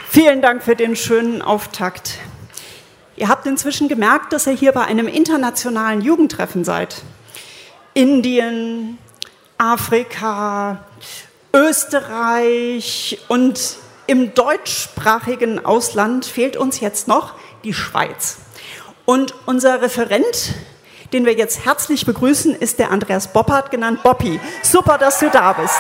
Vielen Dank für den schönen Auftakt. Ihr habt inzwischen gemerkt, dass ihr hier bei einem internationalen Jugendtreffen seid. Indien, Afrika, Österreich und im deutschsprachigen Ausland fehlt uns jetzt noch die Schweiz. Und unser Referent, den wir jetzt herzlich begrüßen, ist der Andreas Boppert, genannt Boppi. Super, dass du da bist.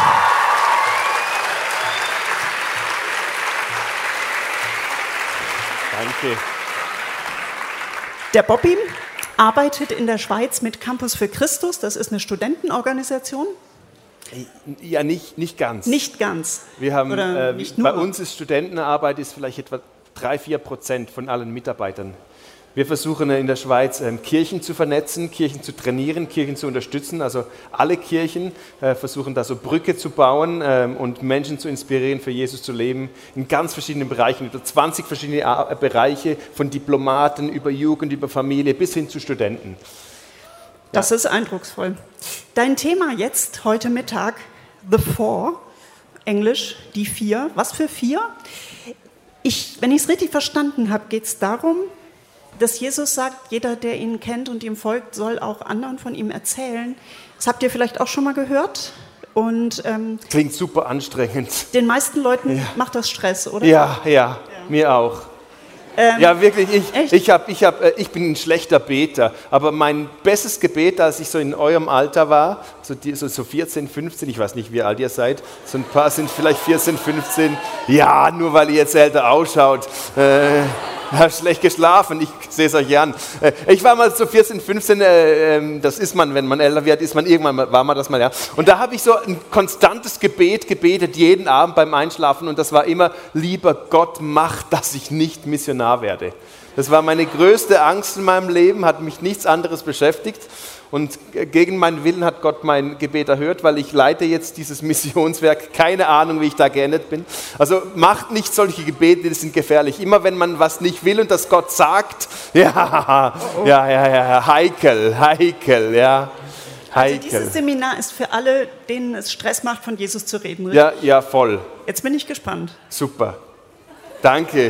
Danke. Der Boppi arbeitet in der Schweiz mit Campus für Christus. Das ist eine Studentenorganisation. Ja, nicht ganz. Nicht ganz. Wir haben, oder nicht nur. Bei uns ist Studentenarbeit ist vielleicht etwa 3-4% von allen Mitarbeitern. Wir versuchen in der Schweiz Kirchen zu vernetzen, Kirchen zu trainieren, Kirchen zu unterstützen. Also alle Kirchen versuchen da so Brücke zu bauen und Menschen zu inspirieren, für Jesus zu leben, in ganz verschiedenen Bereichen, über 20 verschiedene Bereiche, von Diplomaten über Jugend, über Familie bis hin zu Studenten. Das ist eindrucksvoll. Dein Thema jetzt, heute Mittag, The Four, Englisch, die vier. Was für vier? Wenn ich es richtig verstanden habe, geht es darum, dass Jesus sagt, jeder, der ihn kennt und ihm folgt, soll auch anderen von ihm erzählen. Das habt ihr vielleicht auch schon mal gehört. Und, klingt super anstrengend. Den meisten Leuten macht das Stress, oder? Ja, mir auch. Ja, wirklich, ich bin ein schlechter Beter, aber mein bestes Gebet, als ich so in eurem Alter war, so 14, 15, ich weiß nicht, wie alt ihr seid, so ein paar sind vielleicht 14, 15, ja, nur weil ihr jetzt älter ausschaut, habe schlecht geschlafen, ich sehe es euch an. Ich war mal so 14, 15, das ist man, wenn man älter wird, war man das mal, ja. Und da habe ich so ein konstantes Gebet gebetet, jeden Abend beim Einschlafen, und das war immer, lieber Gott, mach, dass ich nicht Missionar werde. Das war meine größte Angst in meinem Leben, hat mich nichts anderes beschäftigt. Und gegen meinen Willen hat Gott mein Gebet erhört, weil ich leite jetzt dieses Missionswerk. Keine Ahnung, wie ich da geendet bin. Also macht nicht solche Gebete, die sind gefährlich. Immer wenn man was nicht will und das Gott sagt, heikel, ja. Also dieses Seminar ist für alle, denen es Stress macht, von Jesus zu reden, richtig? Ja, voll. Jetzt bin ich gespannt. Super. Danke.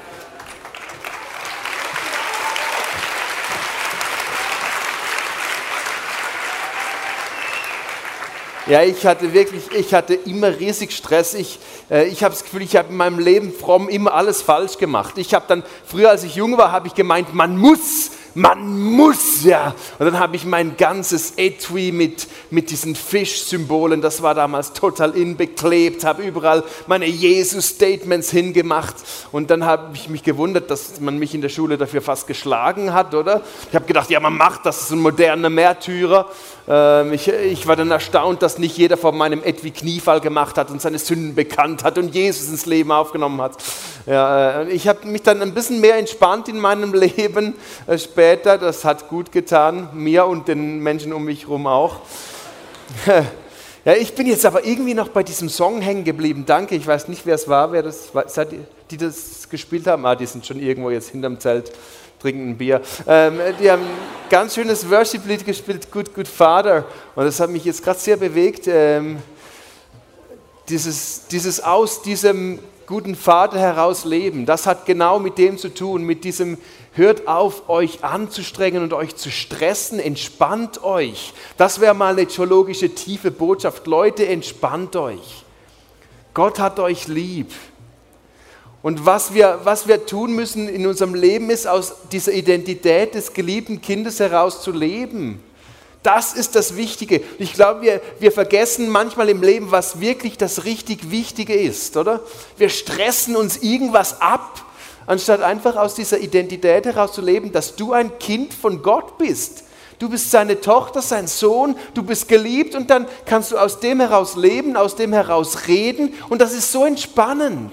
Ja, ich hatte immer riesig Stress. Ich habe das Gefühl, ich habe in meinem Leben fromm immer alles falsch gemacht. Ich habe dann, früher als ich jung war, habe ich gemeint, man muss, ja. Und dann habe ich mein ganzes Etui mit diesen Fischsymbolen, das war damals total beklebt, habe überall meine Jesus-Statements hingemacht. Und dann habe ich mich gewundert, dass man mich in der Schule dafür fast geschlagen hat, oder? Ich habe gedacht, ja, man macht das, ist ein moderner Märtyrer. Ich war dann erstaunt, dass nicht jeder vor meinem Etui Kniefall gemacht hat und seine Sünden bekannt hat und Jesus ins Leben aufgenommen hat. Ja, ich habe mich dann ein bisschen mehr entspannt in meinem Leben später. Das hat gut getan, mir und den Menschen um mich herum auch. Ja, ich bin jetzt aber irgendwie noch bei diesem Song hängen geblieben. Danke, ich weiß nicht, wer es war, die das gespielt haben. Die sind schon irgendwo jetzt hinterm Zelt. Trinken ein Bier. Die haben ein ganz schönes Worship-Lied gespielt, Good Father. Und das hat mich jetzt gerade sehr bewegt. Dieses aus diesem guten Vater heraus leben, das hat genau mit dem zu tun, mit diesem hört auf, euch anzustrengen und euch zu stressen, entspannt euch. Das wäre mal eine theologische tiefe Botschaft. Leute, entspannt euch. Gott hat euch lieb. Und was wir tun müssen in unserem Leben ist, aus dieser Identität des geliebten Kindes heraus zu leben. Das ist das Wichtige. Ich glaube, wir vergessen manchmal im Leben, was wirklich das richtig Wichtige ist, oder? Wir stressen uns irgendwas ab, anstatt einfach aus dieser Identität heraus zu leben, dass du ein Kind von Gott bist. Du bist seine Tochter, sein Sohn, du bist geliebt und dann kannst du aus dem heraus leben, aus dem heraus reden und das ist so entspannend.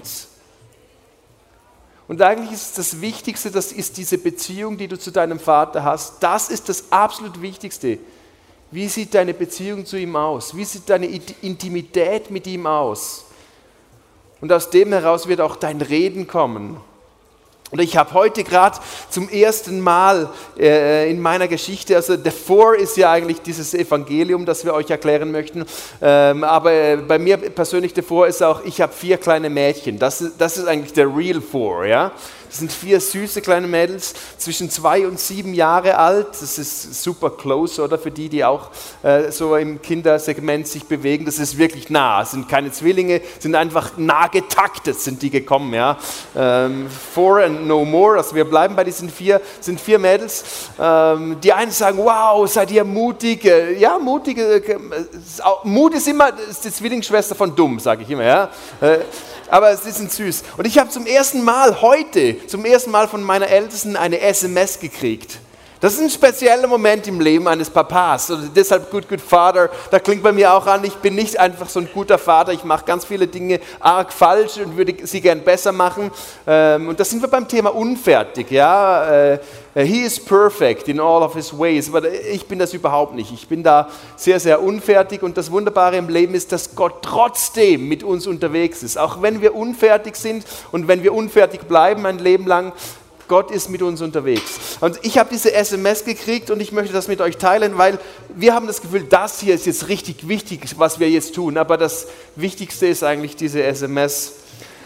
Und eigentlich ist das Wichtigste, das ist diese Beziehung, die du zu deinem Vater hast. Das ist das absolut Wichtigste. Wie sieht deine Beziehung zu ihm aus? Wie sieht deine Intimität mit ihm aus? Und aus dem heraus wird auch dein Reden kommen. Und ich habe heute gerade zum ersten Mal in meiner Geschichte, also The Four ist ja eigentlich dieses Evangelium, das wir euch erklären möchten, aber bei mir persönlich The Four ist auch, ich habe 4 kleine Mädchen, das ist eigentlich der Real Four, ja. Das sind 4 süße kleine Mädels, zwischen 2 und 7 Jahre alt. Das ist super close, oder? Für die auch so im Kindersegment sich bewegen. Das ist wirklich nah. Es sind keine Zwillinge, sind einfach nah getaktet, sind die gekommen. Ja? 4 and no more. Also wir bleiben bei diesen 4, sind 4 Mädels. Die einen sagen, wow, seid ihr mutig. Ja, mutig. Mut ist immer ist die Zwillingsschwester von dumm, sage ich immer. Ja? Aber sie sind süß. Und ich habe zum ersten Mal von meiner Ältesten eine SMS gekriegt. Das ist ein spezieller Moment im Leben eines Papas. Und deshalb Good Father, da klingt bei mir auch an, ich bin nicht einfach so ein guter Vater, ich mache ganz viele Dinge arg falsch und würde sie gern besser machen. Und da sind wir beim Thema unfertig. Ja? He is perfect in all of his ways, aber ich bin das überhaupt nicht. Ich bin da sehr, sehr unfertig und das Wunderbare im Leben ist, dass Gott trotzdem mit uns unterwegs ist. Auch wenn wir unfertig sind und wenn wir unfertig bleiben ein Leben lang, Gott ist mit uns unterwegs. Und ich habe diese SMS gekriegt und ich möchte das mit euch teilen, weil wir haben das Gefühl, das hier ist jetzt richtig wichtig, was wir jetzt tun. Aber das Wichtigste ist eigentlich diese SMS.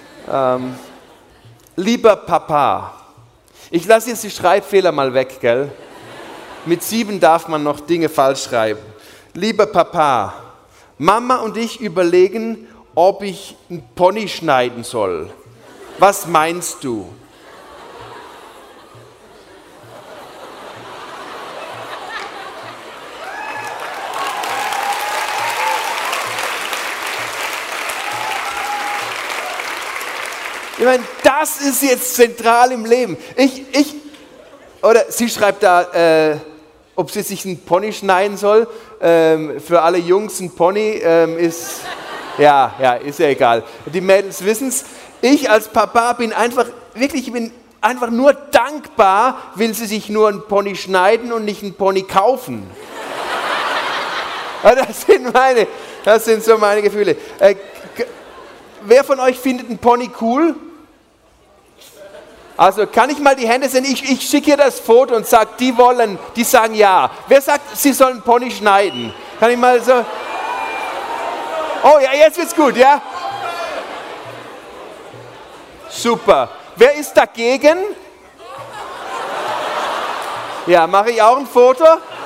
Lieber Papa, ich lasse jetzt die Schreibfehler mal weg, gell? Mit 7 darf man noch Dinge falsch schreiben. Lieber Papa, Mama und ich überlegen, ob ich einen Pony schneiden soll. Was meinst du? Ich meine, das ist jetzt zentral im Leben. Oder sie schreibt da, ob sie sich einen Pony schneiden soll. Für alle Jungs ein Pony ist, ist ja egal. Die Mädels wissen es. Ich als Papa bin einfach nur dankbar, will sie sich nur einen Pony schneiden und nicht einen Pony kaufen. Das sind so meine Gefühle. Wer von euch findet einen Pony cool? Also kann ich mal die Hände sehen? Ich schicke ihr das Foto und sage, die sagen ja. Wer sagt, sie sollen einen Pony schneiden? Kann ich mal so... Oh ja, jetzt wird's gut, ja? Super. Wer ist dagegen? Ja, mache ich auch ein Foto?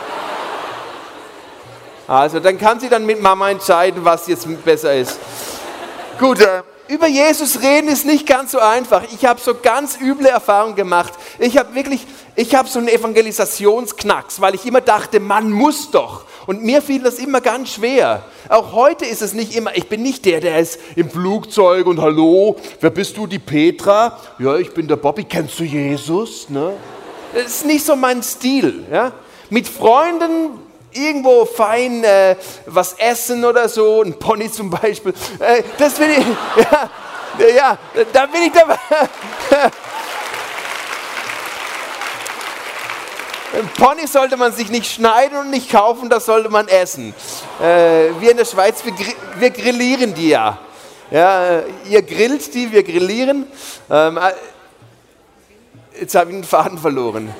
Also dann kann sie dann mit Mama entscheiden, was jetzt besser ist. Gut, über Jesus reden ist nicht ganz so einfach. Ich habe so ganz üble Erfahrungen gemacht. Ich habe so einen Evangelisationsknacks, weil ich immer dachte, man muss doch. Und mir fiel das immer ganz schwer. Auch heute ist es nicht immer, ich bin nicht der ist im Flugzeug und hallo, wer bist du, die Petra? Ja, ich bin der Bobby, kennst du Jesus? Ne? Das ist nicht so mein Stil. Ja? Mit Freunden irgendwo fein was essen oder so, ein Pony zum Beispiel. Das bin ich, da bin ich dabei. Ein Pony sollte man sich nicht schneiden und nicht kaufen, das sollte man essen. Wir in der Schweiz, wir grillieren die ja. Ja, ihr grillt die, wir grillieren. Jetzt habe ich den Faden verloren.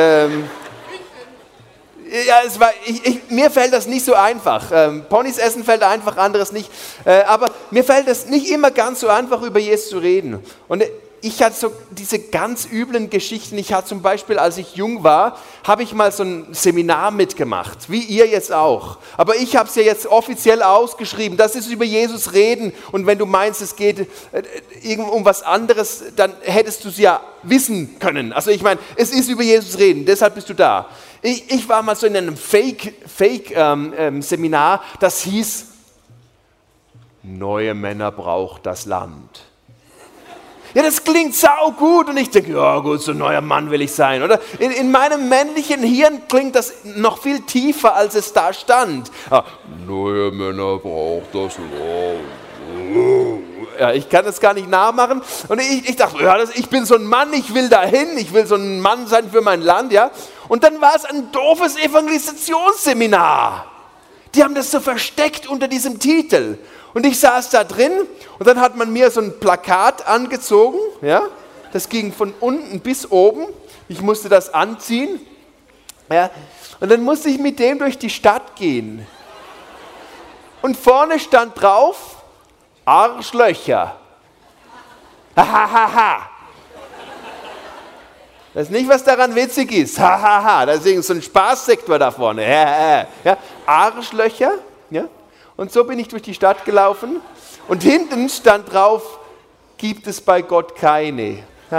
Ja, mir fällt das nicht so einfach. Ponys essen fällt einfach, anderes nicht. Aber mir fällt es nicht immer ganz so einfach, über Jesus zu reden. Und ich hatte so diese ganz üblen Geschichten. Ich hatte zum Beispiel, als ich jung war, habe ich mal so ein Seminar mitgemacht, wie ihr jetzt auch. Aber ich habe es ja jetzt offiziell ausgeschrieben. Das ist über Jesus reden. Und wenn du meinst, es geht um was anderes, dann hättest du es ja wissen können. Also ich meine, es ist über Jesus reden, deshalb bist du da. Ich war mal so in einem Fake-Seminar, das hieß, neue Männer braucht das Land. Ja, das klingt saugut und ich denke, ja gut, so ein neuer Mann will ich sein. Oder in meinem männlichen Hirn klingt das noch viel tiefer, als es da stand. Ja, neue Männer braucht das Land. Ja, ich kann das gar nicht nachmachen. Und ich dachte, ja, ich bin so ein Mann, ich will dahin, ich will so ein Mann sein für mein Land. Ja. Und dann war es ein doofes Evangelisationsseminar. Die haben das so versteckt unter diesem Titel. Und ich saß da drin und dann hat man mir so ein Plakat angezogen, ja, das ging von unten bis oben. Ich musste das anziehen. Ja. Und dann musste ich mit dem durch die Stadt gehen. Und vorne stand drauf, Arschlöcher. Hahaha. Das ist nicht, was daran witzig ist. Hahaha. Da ist so ein Spaßsektor da vorne. Ja. Arschlöcher. Ja. Und so bin ich durch die Stadt gelaufen. Und hinten stand drauf, gibt es bei Gott keine.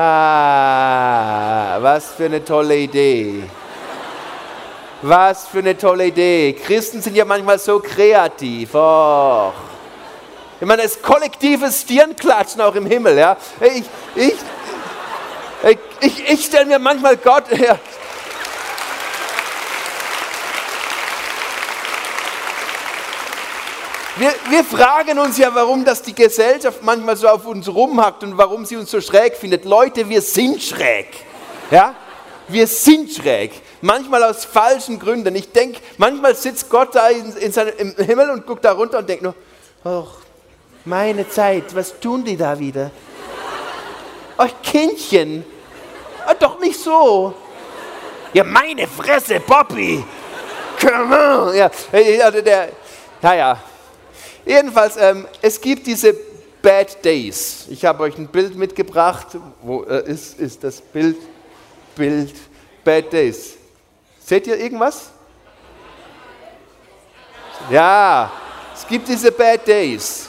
Was für eine tolle Idee. Was für eine tolle Idee. Christen sind ja manchmal so kreativ. Och. Ich meine, das kollektive Stirnklatschen auch im Himmel. Ja? Ich stelle mir manchmal Gott... Ja. Wir fragen uns ja, warum das die Gesellschaft manchmal so auf uns rumhackt und warum sie uns so schräg findet. Leute, wir sind schräg. Ja? Wir sind schräg. Manchmal aus falschen Gründen. Ich denke, manchmal sitzt Gott da im Himmel und guckt da runter und denkt nur, ach, meine Zeit, was tun die da wieder? Ach, Kindchen, doch nicht so. Ja, meine Fresse, Bobby. Come on. Ja, also naja. Jedenfalls, es gibt diese Bad Days. Ich habe euch ein Bild mitgebracht. Wo ist das Bild? Bad Days. Seht ihr irgendwas? Ja, es gibt diese Bad Days.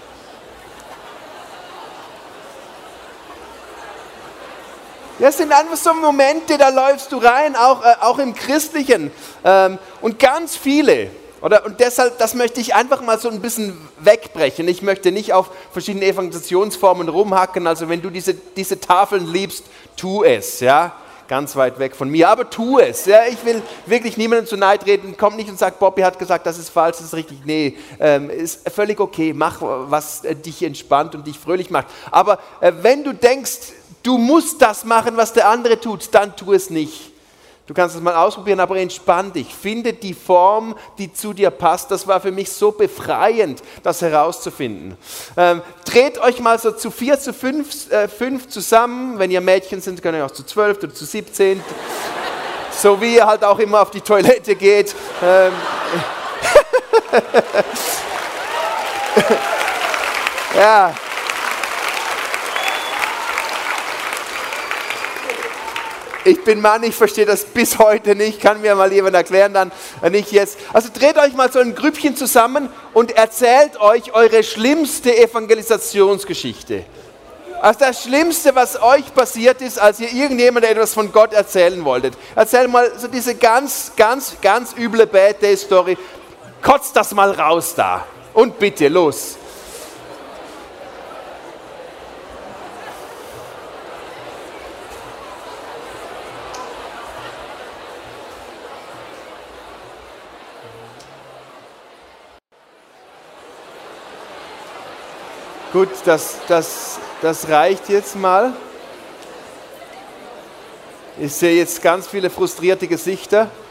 Das sind einfach so Momente, da läufst du rein, auch im Christlichen. Und ganz viele. Und deshalb, das möchte ich einfach mal so ein bisschen wegbrechen. Ich möchte nicht auf verschiedene Evangelisationsformen rumhacken. Also wenn du diese Tafeln liebst, tu es, ja. Ganz weit weg von mir, aber tu es. Ja? Ich will wirklich niemandem zu nahe treten. Komm nicht und sag, Bobby hat gesagt, das ist falsch, das ist richtig. Nee, ist völlig okay. Mach, was dich entspannt und dich fröhlich macht. Aber wenn du denkst, du musst das machen, was der andere tut, dann tu es nicht. Du kannst es mal ausprobieren, aber entspann dich. Finde die Form, die zu dir passt. Das war für mich so befreiend, das herauszufinden. Dreht euch mal so zu 4, zu 5 zusammen. Wenn ihr Mädchen sind, könnt ihr auch zu 12 oder zu 17. So wie ihr halt auch immer auf die Toilette geht. Ja. Ich bin Mann, ich verstehe das bis heute nicht, kann mir mal jemand erklären, dann nicht jetzt. Also dreht euch mal so ein Grüppchen zusammen und erzählt euch eure schlimmste Evangelisationsgeschichte. Also das Schlimmste, was euch passiert ist, als ihr irgendjemandem etwas von Gott erzählen wolltet. Erzähl mal so diese ganz üble Bad Day Story. Kotzt das mal raus da. Und bitte, los. Gut, das reicht jetzt mal. Ich sehe jetzt ganz viele frustrierte Gesichter. Ein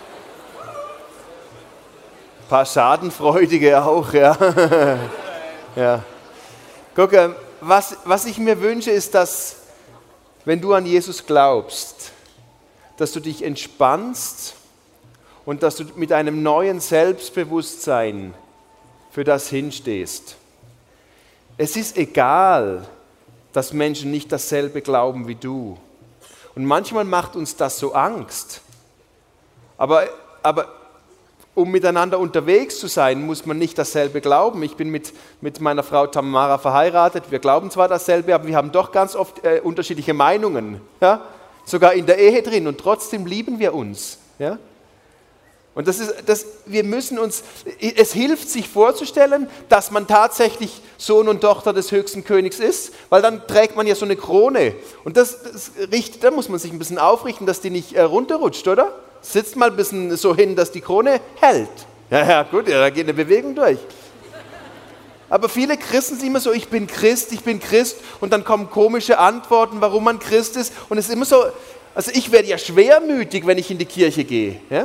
paar Schadenfreudige auch, ja. Ja. Guck, was ich mir wünsche, ist, dass, wenn du an Jesus glaubst, dass du dich entspannst und dass du mit einem neuen Selbstbewusstsein für das hinstehst. Es ist egal, dass Menschen nicht dasselbe glauben wie du. Und manchmal macht uns das so Angst. Aber um miteinander unterwegs zu sein, muss man nicht dasselbe glauben. Ich bin mit meiner Frau Tamara verheiratet. Wir glauben zwar dasselbe, aber wir haben doch ganz oft unterschiedliche Meinungen. Ja? Sogar in der Ehe drin. Und trotzdem lieben wir uns. Ja? Und wir müssen uns, es hilft sich vorzustellen, dass man tatsächlich Sohn und Tochter des höchsten Königs ist, weil dann trägt man ja so eine Krone. Und da muss man sich ein bisschen aufrichten, dass die nicht runterrutscht, oder? Sitzt mal ein bisschen so hin, dass die Krone hält. Ja, gut, ja, da geht eine Bewegung durch. Aber viele Christen sind immer so, ich bin Christ, und dann kommen komische Antworten, warum man Christ ist. Und es ist immer so, also ich werde ja schwermütig, wenn ich in die Kirche gehe, ja?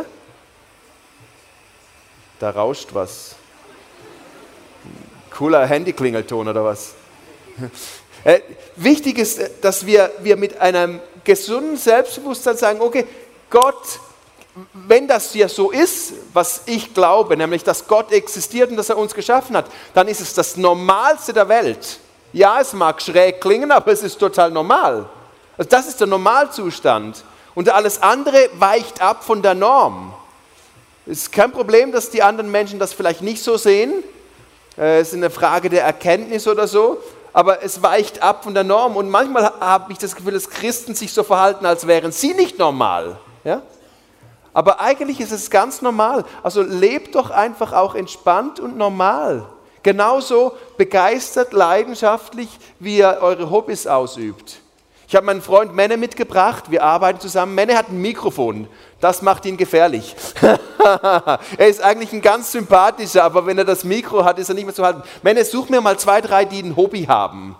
Da rauscht was. Cooler Handyklingelton oder was? Wichtig ist, dass wir mit einem gesunden Selbstbewusstsein sagen, okay, Gott, wenn das ja so ist, was ich glaube, nämlich, dass Gott existiert und dass er uns geschaffen hat, dann ist es das Normalste der Welt. Ja, es mag schräg klingen, aber es ist total normal. Also das ist der Normalzustand. Und alles andere weicht ab von der Norm. Es ist kein Problem, dass die anderen Menschen das vielleicht nicht so sehen. Es ist eine Frage der Erkenntnis oder so. Aber es weicht ab von der Norm. Und manchmal habe ich das Gefühl, dass Christen sich so verhalten, als wären sie nicht normal. Ja? Aber eigentlich ist es ganz normal. Also lebt doch einfach auch entspannt und normal. Genauso begeistert, leidenschaftlich, wie ihr eure Hobbys ausübt. Ich habe meinen Freund Menne mitgebracht, wir arbeiten zusammen. Menne hat ein Mikrofon, das macht ihn gefährlich. Er ist eigentlich ein ganz sympathischer, aber wenn er das Mikro hat, ist er nicht mehr zu halten. Menne, such mir mal 2, 3, die ein Hobby haben.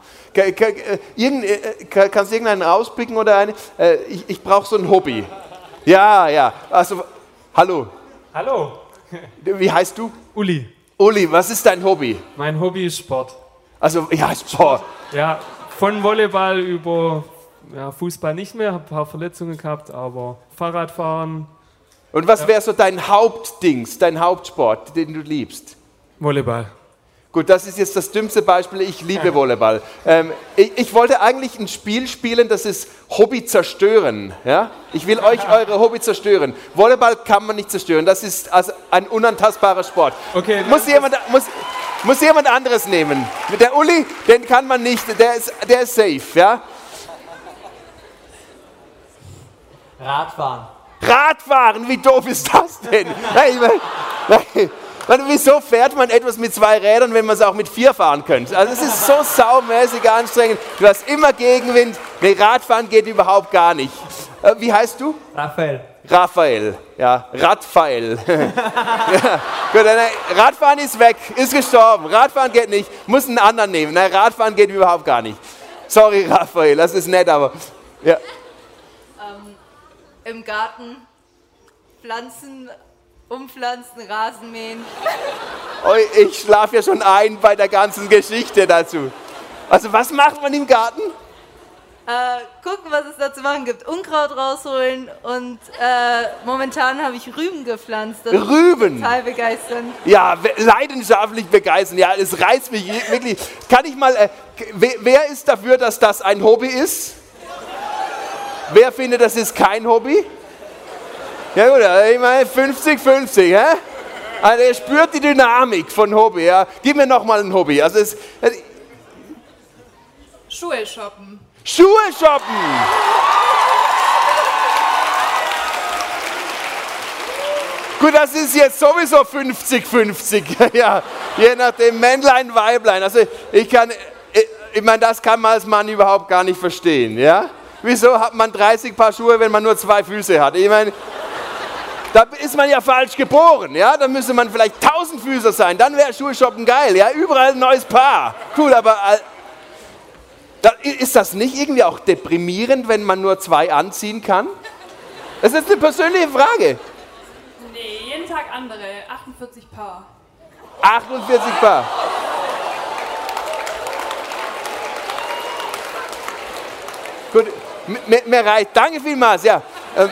Kannst du irgendeinen rauspicken oder eine? Ich brauche so ein Hobby. Ja, also, hallo. Hallo. Wie heißt du? Uli. Uli, was ist dein Hobby? Mein Hobby ist Sport. Also, ja, Sport. Ja, von Volleyball über Fußball nicht mehr, habe ein paar Verletzungen gehabt, aber Fahrradfahren. Und was wäre so dein Hauptdings, dein Hauptsport, den du liebst? Volleyball. Gut, das ist jetzt das dümmste Beispiel, ich liebe Volleyball. Ich wollte eigentlich ein Spiel spielen, das ist Hobby zerstören. Ja? Ich will euch eure Hobby zerstören. Volleyball kann man nicht zerstören, das ist also ein unantastbarer Sport. Okay, muss jemand anderes nehmen. Der Uli, den kann man nicht, der ist safe. Ja? Radfahren, wie doof ist das denn? Wieso fährt man etwas mit 2 Rädern, wenn man es auch mit 4 fahren könnte? Also es ist so saumäßig anstrengend. Du hast immer Gegenwind. Nee, Radfahren geht überhaupt gar nicht. Wie heißt du? Raphael. Ja, Radfael. Ja, gut, Radfahren ist weg, ist gestorben. Radfahren geht nicht, muss einen anderen nehmen. Nein, Radfahren geht überhaupt gar nicht. Sorry, Raphael, das ist nett, aber... Ja. Im Garten Pflanzen... Umpflanzen, Rasen mähen. Oh, ich schlafe ja schon ein bei der ganzen Geschichte dazu. Also was macht man im Garten? Gucken, was es da zu machen gibt. Unkraut rausholen und momentan habe ich Rüben gepflanzt. Das Rüben? Ist total begeisternd. Ja, leidenschaftlich begeistern. Ja, es reizt mich wirklich. Kann ich mal, wer ist dafür, dass das ein Hobby ist? Wer findet, das ist kein Hobby? Ja gut, ich meine 50-50, hä? Also er spürt die Dynamik von Hobby, ja. Gib mir nochmal ein Hobby. Also Schuhe shoppen. Schuhe shoppen! Gut, das ist jetzt sowieso 50-50, ja. Je nachdem Männlein, Weiblein. Also ich meine, das kann man als Mann überhaupt gar nicht verstehen, ja. Wieso hat man 30 Paar Schuhe, wenn man nur 2 Füße hat? Ich meine... Da ist man ja falsch geboren, ja? Da müsste man vielleicht 1000 Füßer sein, dann wäre Schuhshoppen geil, ja? Überall ein neues Paar. Cool, aber ist das nicht irgendwie auch deprimierend, wenn man nur 2 anziehen kann? Das ist eine persönliche Frage. Nee, jeden Tag andere, 48 Paar. 48 Paar. Gut, mir reicht. Danke vielmals, ja.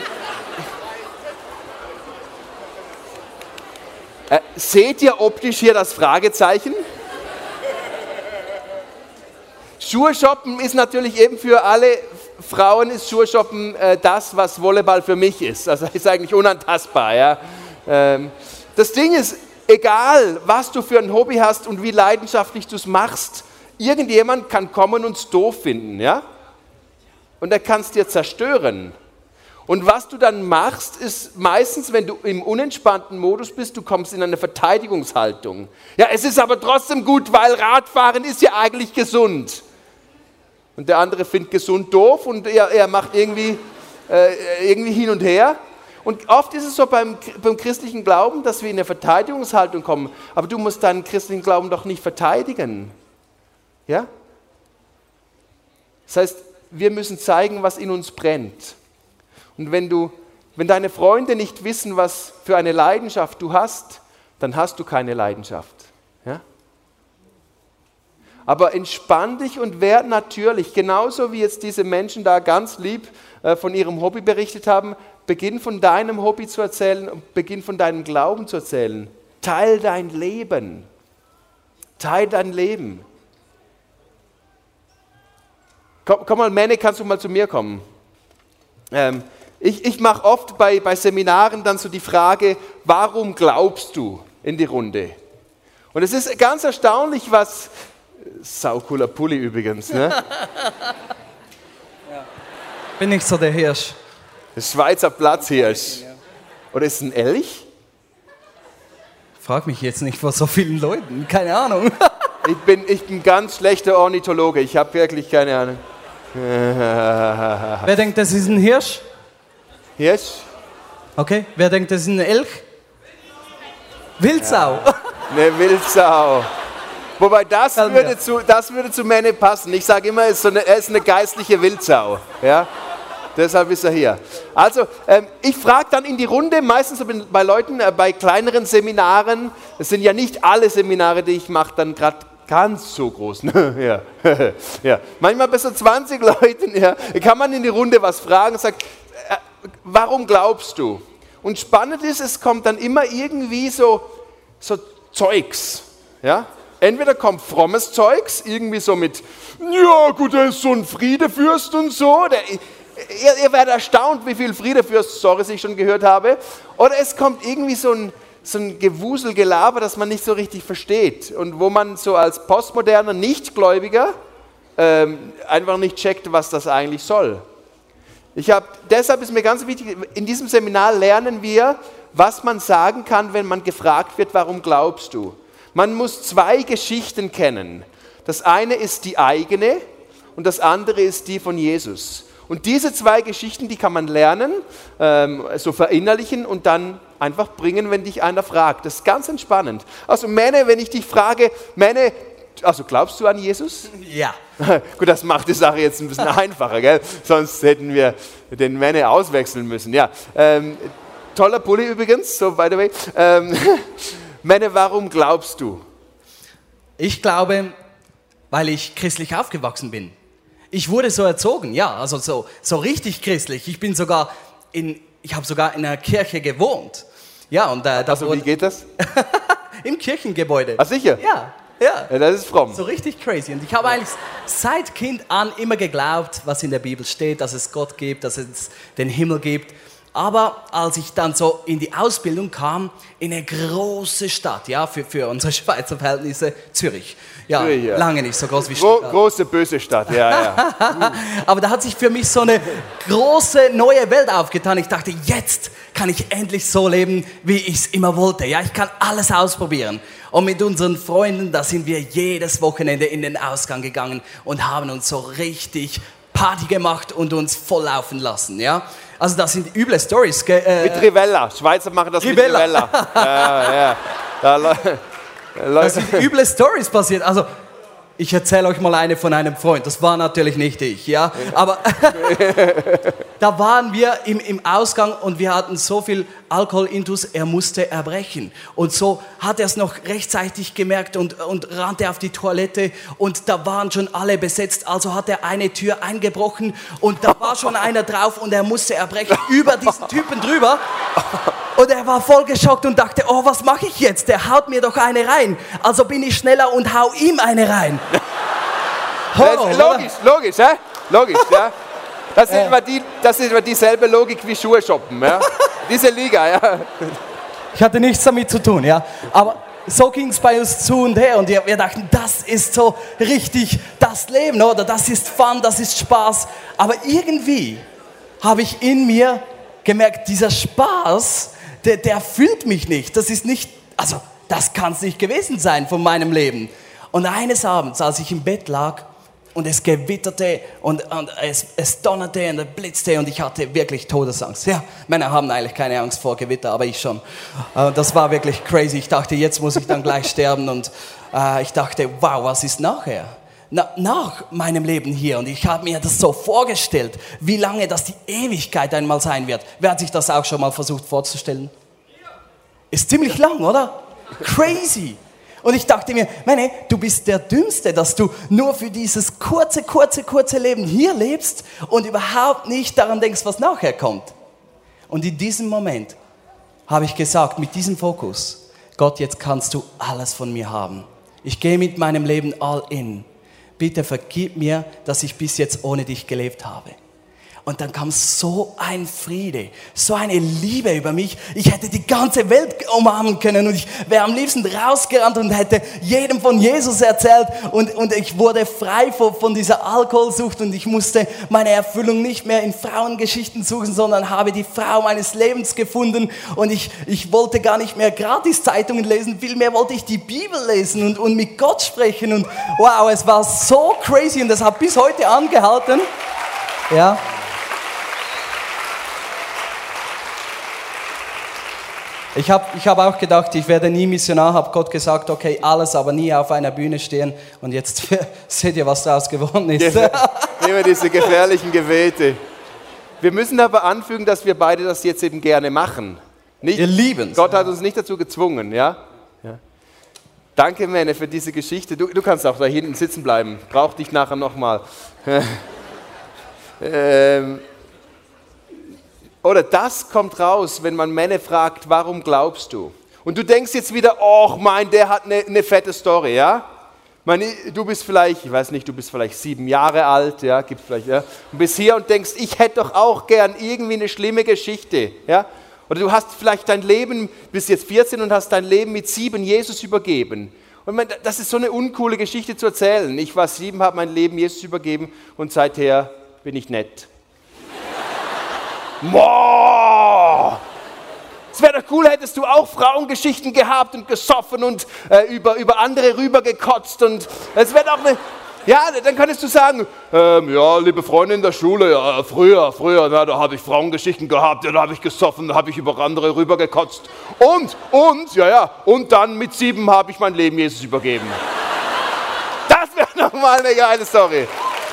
Seht ihr optisch hier das Fragezeichen? Schuhe shoppen ist natürlich eben für alle Frauen ist Schuhe shoppen das, was Volleyball für mich ist. Also ist eigentlich unantastbar. Ja? Das Ding ist, egal was du für ein Hobby hast und wie leidenschaftlich du es machst, irgendjemand kann kommen und es doof finden. Ja? Und er kann es dir zerstören. Und was du dann machst, ist meistens, wenn du im unentspannten Modus bist, du kommst in eine Verteidigungshaltung. Ja, es ist aber trotzdem gut, weil Radfahren ist ja eigentlich gesund. Und der andere findet gesund doof und er macht irgendwie hin und her. Und oft ist es so beim christlichen Glauben, dass wir in eine Verteidigungshaltung kommen. Aber du musst deinen christlichen Glauben doch nicht verteidigen. Ja? Das heißt, wir müssen zeigen, was in uns brennt. Und wenn deine Freunde nicht wissen, was für eine Leidenschaft du hast, dann hast du keine Leidenschaft. Ja? Aber entspann dich und werd natürlich, genauso wie jetzt diese Menschen da ganz lieb von ihrem Hobby berichtet haben, beginn von deinem Hobby zu erzählen und beginn von deinem Glauben zu erzählen. Teil dein Leben. Teil dein Leben. Komm mal, Männer, kannst du mal zu mir kommen? Ich mache oft bei Seminaren dann so die Frage, warum glaubst du, in die Runde? Und es ist ganz erstaunlich, was... Saucooler Pulli übrigens, ne? Ja. Bin nicht so der Hirsch. Das Schweizer Platzhirsch. Oder ist es ein Elch? Frag mich jetzt nicht vor so vielen Leuten, keine Ahnung. Ich bin ganz schlechter Ornithologe, ich habe wirklich keine Ahnung. Wer denkt, das ist ein Hirsch? Hirsch? Okay, wer denkt, das ist ein Elch? Wildsau. Ja. Eine Wildsau. Wobei das würde zu Männer passen. Ich sage immer, er ist eine geistliche Wildsau. Ja? Deshalb ist er hier. Also, ich frage dann in die Runde, meistens bei Leuten, bei kleineren Seminaren, es sind ja nicht alle Seminare, die ich mache, dann gerade ganz so groß. Ja. Ja. Manchmal bis zu 20 Leuten, ja, kann man in die Runde was fragen und sagt, warum glaubst du? Und spannend ist, es kommt dann immer irgendwie so Zeugs, ja. Entweder kommt frommes Zeugs, irgendwie so mit, ja gut, er ist so ein Friedefürst und so. Ihr werdet erstaunt, wie viel Friedefürst-Stories ich schon gehört habe. Oder es kommt irgendwie so ein Gewuselgelaber, das man nicht so richtig versteht. Und wo man so als postmoderner Nichtgläubiger einfach nicht checkt, was das eigentlich soll. Deshalb ist mir ganz wichtig, in diesem Seminar lernen wir, was man sagen kann, wenn man gefragt wird, warum glaubst du? Man muss 2 Geschichten kennen. Das eine ist die eigene und das andere ist die von Jesus. Und diese 2 Geschichten, die kann man lernen, so verinnerlichen und dann einfach bringen, wenn dich einer fragt. Das ist ganz entspannend. Also Männer, wenn ich dich frage, also glaubst du an Jesus? Ja. Gut, das macht die Sache jetzt ein bisschen einfacher, gell? Sonst hätten wir den Männer auswechseln müssen. Ja. Toller Pulli übrigens, so by the way. Männer, warum glaubst du? Ich glaube, weil ich christlich aufgewachsen bin. Ich wurde so erzogen, ja, also so richtig christlich. Ich habe sogar in einer Kirche gewohnt. Ja, und wie geht das? Im Kirchengebäude. Ach sicher? Ja. Ja, das ist fromm. So richtig crazy. Und ich habe eigentlich seit Kind an immer geglaubt, was in der Bibel steht, dass es Gott gibt, dass es den Himmel gibt. Aber als ich dann so in die Ausbildung kam, in eine große Stadt, ja, für unsere Schweizer Verhältnisse, Zürich. Ja, Zürich, ja. Lange nicht so groß wie Stuttgart. Große, böse Stadt, ja. Aber da hat sich für mich so eine große, neue Welt aufgetan. Ich dachte, jetzt kann ich endlich so leben, wie ich es immer wollte. Ja, ich kann alles ausprobieren. Und mit unseren Freunden, da sind wir jedes Wochenende in den Ausgang gegangen und haben uns so richtig Party gemacht und uns volllaufen lassen, ja. Also das sind üble Storys. Mit Rivella. Schweizer machen das Rivella. Mit Rivella. Ja. Da sind üble Storys passiert. Also ich erzähle euch mal eine von einem Freund. Das war natürlich nicht ich, ja. Aber da waren wir im Ausgang und wir hatten so viel Alkoholintus, er musste erbrechen. Und so hat er es noch rechtzeitig gemerkt und rannte auf die Toilette und da waren schon alle besetzt. Also hat er eine Tür eingebrochen und da war schon einer drauf und er musste erbrechen über diesen Typen drüber. Und er war voll geschockt und dachte, oh, was mache ich jetzt? Der haut mir doch eine rein. Also bin ich schneller und hau ihm eine rein. Logisch, hä? Logisch, ja. Das ist immer dieselbe Logik wie Schuhe shoppen, ja. Diese Liga, ja. Ich hatte nichts damit zu tun, ja. Aber so ging es bei uns zu und her und wir dachten, das ist so richtig das Leben, oder? Das ist Fun, das ist Spaß. Aber irgendwie habe ich in mir gemerkt, dieser Spaß, der füllt mich nicht. Das ist nicht, also das kann es nicht gewesen sein von meinem Leben. Und eines Abends, als ich im Bett lag und es gewitterte und es donnerte und es blitzte und ich hatte wirklich Todesangst. Ja, Männer haben eigentlich keine Angst vor Gewitter, aber ich schon. Das war wirklich crazy. Ich dachte, jetzt muss ich dann gleich sterben und ich dachte, wow, was ist nachher? Nach meinem Leben hier. Und ich habe mir das so vorgestellt, wie lange das die Ewigkeit einmal sein wird. Wer hat sich das auch schon mal versucht vorzustellen? Ist ziemlich lang, oder? Crazy. Und ich dachte mir, meine, du bist der Dümmste, dass du nur für dieses kurze Leben hier lebst und überhaupt nicht daran denkst, was nachher kommt. Und in diesem Moment habe ich gesagt, mit diesem Fokus, Gott, jetzt kannst du alles von mir haben. Ich gehe mit meinem Leben all in. Bitte vergib mir, dass ich bis jetzt ohne dich gelebt habe. Und dann kam so ein Friede, so eine Liebe über mich. Ich hätte die ganze Welt umarmen können und ich wäre am liebsten rausgerannt und hätte jedem von Jesus erzählt. Und ich wurde frei von dieser Alkoholsucht und ich musste meine Erfüllung nicht mehr in Frauengeschichten suchen, sondern habe die Frau meines Lebens gefunden. Und ich wollte gar nicht mehr Gratis-Zeitungen lesen, vielmehr wollte ich die Bibel lesen und mit Gott sprechen. Und wow, es war so crazy und das hat bis heute angehalten. Ja. Ich hab auch gedacht, ich werde nie Missionar, habe Gott gesagt, okay, alles, aber nie auf einer Bühne stehen. Und jetzt seht ihr, was daraus geworden ist. Immer diese gefährlichen Gebete. Wir müssen aber anfügen, dass wir beide das jetzt eben gerne machen. Nicht? Wir lieben es. Gott hat uns nicht dazu gezwungen, ja? Danke, Männer, für diese Geschichte. Du kannst auch da hinten sitzen bleiben. Brauch dich nachher nochmal. Oder das kommt raus, wenn man Männer fragt, warum glaubst du? Und du denkst jetzt wieder, oh mein, der hat eine fette Story, ja? Du bist vielleicht, ich weiß nicht, du bist vielleicht 7 Jahre alt, ja, gibt vielleicht, ja, und bist hier und denkst, ich hätte doch auch gern irgendwie eine schlimme Geschichte, ja? Oder du hast vielleicht dein Leben, bist jetzt 14 und hast dein Leben mit 7 Jesus übergeben. Und das ist so eine uncoole Geschichte zu erzählen. Ich war 7, habe mein Leben Jesus übergeben und seither bin ich nett. Boah! Es wäre doch cool, hättest du auch Frauengeschichten gehabt und gesoffen und über andere rübergekotzt und es wäre doch eine... Ja, dann könntest du sagen, ja, liebe Freunde in der Schule, ja, früher, na, da habe ich Frauengeschichten gehabt, ja, da habe ich gesoffen, da habe ich über andere rübergekotzt und dann mit 7 habe ich mein Leben Jesus übergeben. Das wäre doch mal eine geile Story.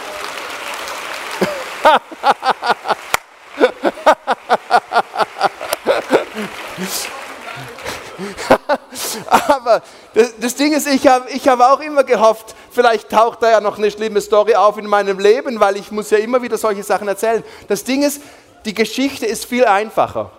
Aber das Ding ist, ich hab auch immer gehofft, vielleicht taucht da ja noch eine schlimme Story auf in meinem Leben, weil ich muss ja immer wieder solche Sachen erzählen. Das Ding ist, die Geschichte ist viel einfacher.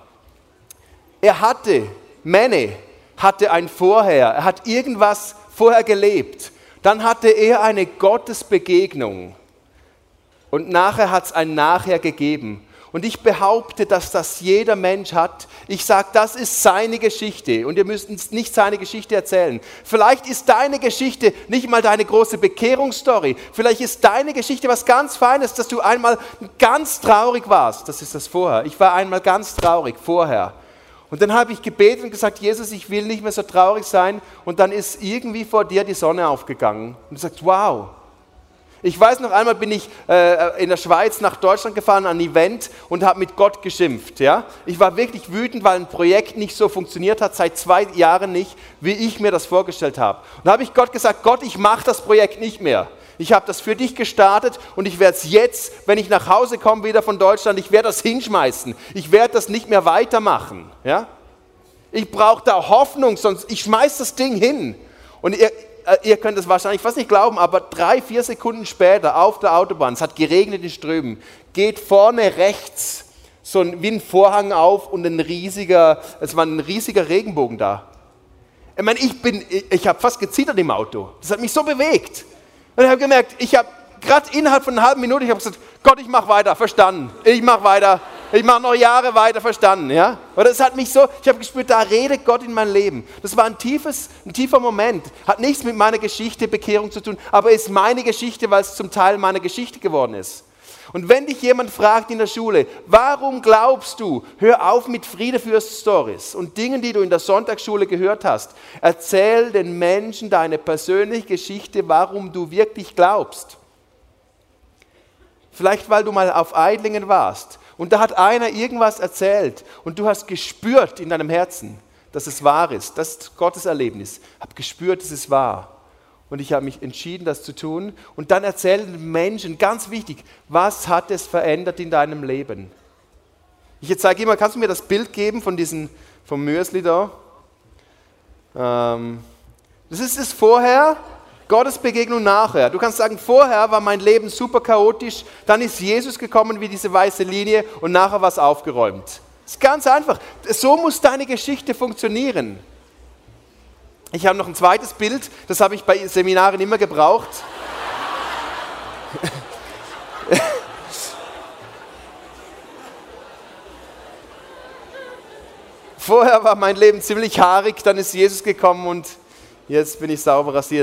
Manny hatte ein Vorher, er hat irgendwas vorher gelebt. Dann hatte er eine Gottesbegegnung und nachher hat es ein Nachher gegeben. Und ich behaupte, dass das jeder Mensch hat. Ich sage, das ist seine Geschichte und ihr müsst uns nicht seine Geschichte erzählen. Vielleicht ist deine Geschichte nicht mal deine große Bekehrungsstory. Vielleicht ist deine Geschichte was ganz Feines, dass du einmal ganz traurig warst. Das ist das Vorher. Ich war einmal ganz traurig vorher. Und dann habe ich gebetet und gesagt, Jesus, ich will nicht mehr so traurig sein. Und dann ist irgendwie vor dir die Sonne aufgegangen. Und du sagst, wow. Ich weiß noch einmal bin ich in der Schweiz nach Deutschland gefahren an ein Event und habe mit Gott geschimpft. Ja? Ich war wirklich wütend, weil ein Projekt nicht so funktioniert hat, seit 2 Jahren nicht, wie ich mir das vorgestellt habe. Und da habe ich Gott gesagt, Gott, ich mache das Projekt nicht mehr. Ich habe das für dich gestartet und ich werde es jetzt, wenn ich nach Hause komme wieder von Deutschland, ich werde das hinschmeißen. Ich werde das nicht mehr weitermachen. Ja? Ich brauche da Hoffnung, sonst ich schmeiß das Ding hin. Und ihr könnt es wahrscheinlich fast nicht glauben, aber 3-4 Sekunden später auf der Autobahn, es hat geregnet in Strömen, geht vorne rechts so wie ein Vorhang auf und es war ein riesiger Regenbogen da. Ich meine, ich habe fast gezittert im Auto. Das hat mich so bewegt. Und ich habe gemerkt, ich habe gerade innerhalb von einer halben Minute, ich habe gesagt, Gott, ich mache weiter, verstanden. Ich mache weiter. Ich mache noch Jahre weiter, verstanden, ja? Oder es hat mich so, ich habe gespürt, da redet Gott in mein Leben. Das war ein tiefer Moment. Hat nichts mit meiner Geschichte, Bekehrung zu tun, aber ist meine Geschichte, weil es zum Teil meiner Geschichte geworden ist. Und wenn dich jemand fragt in der Schule, warum glaubst du, hör auf mit Friedefürst-Stories und Dingen, die du in der Sonntagsschule gehört hast. Erzähl den Menschen deine persönliche Geschichte, warum du wirklich glaubst. Vielleicht, weil du mal auf Eidlingen warst. Und da hat einer irgendwas erzählt und du hast gespürt in deinem Herzen, dass es wahr ist. Das ist Gottes Erlebnis. Ich habe gespürt, es ist wahr. Und ich habe mich entschieden, das zu tun. Und dann erzählen den Menschen, ganz wichtig, was hat es verändert in deinem Leben? Ich zeige immer, kannst du mir das Bild geben vom Müsli da? Das ist es vorher, Gottes Begegnung nachher. Du kannst sagen, vorher war mein Leben super chaotisch, dann ist Jesus gekommen wie diese weiße Linie und nachher war es aufgeräumt. Das ist ganz einfach. So muss deine Geschichte funktionieren. Ich habe noch ein zweites Bild, das habe ich bei Seminaren immer gebraucht. Vorher war mein Leben ziemlich haarig, dann ist Jesus gekommen und jetzt bin ich sauber rasiert.